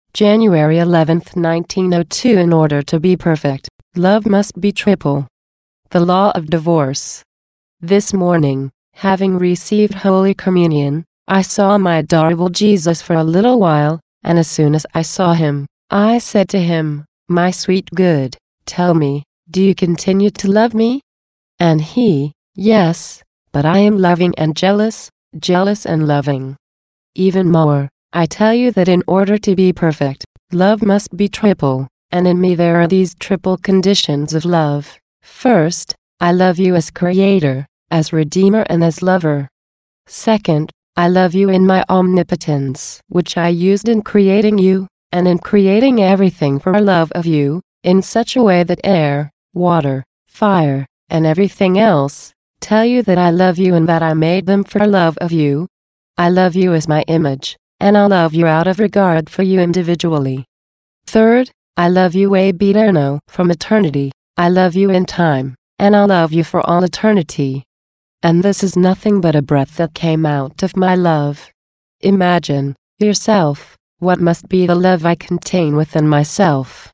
January 11, 1902. In order to be perfect, love must be triple. The law of divorce. This morning, having received Holy Communion, I saw my adorable Jesus for a little while, and as soon as I saw him, I said to him, "My sweet good, tell me, do you continue to love me?" And he, "Yes, but I am loving and jealous, jealous and loving. Even more, I tell you that in order to be perfect, love must be triple, and in me there are these triple conditions of love. First, I love you as Creator, as Redeemer and as Lover. Second, I love you in my omnipotence, which I used in creating you, and in creating everything for love of you, in such a way that air, water, fire, and everything else, tell you that I love you and that I made them for love of you. I love you as my image, and I love you out of regard for you individually. Third, I love you ab eterno, from eternity. I love you in time, and I love you for all eternity. And this is nothing but a breath that came out of my love. Imagine, yourself, what must be the love I contain within myself.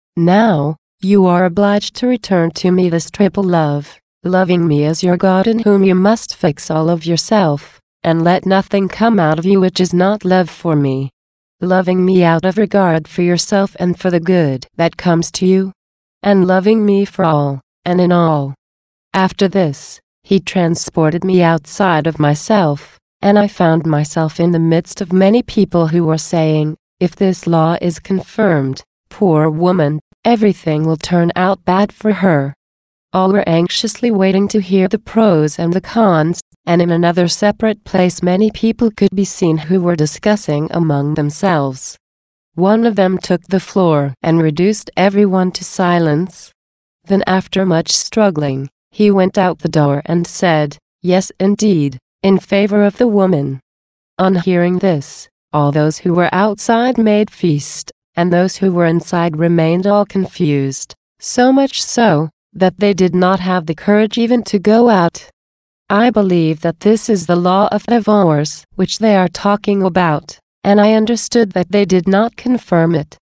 Now, you are obliged to return to me this triple love, loving me as your God in whom you must fix all of yourself, and let nothing come out of you which is not love for me. Loving me out of regard for yourself and for the good that comes to you, and loving me for all, and in all. After this, he transported me outside of myself, and I found myself in the midst of many people who were saying, "If this law is confirmed, poor woman, everything will turn out bad for her." All were anxiously waiting to hear the pros and the cons, and in another separate place many people could be seen who were discussing among themselves. One of them took the floor and reduced everyone to silence. Then after much struggling, he went out the door and said, "Yes indeed, in favor of the woman." On hearing this, all those who were outside made feast, and those who were inside remained all confused, so much so, that they did not have the courage even to go out. I believe that this is the law of divorce which they are talking about, and I understood that they did not confirm it.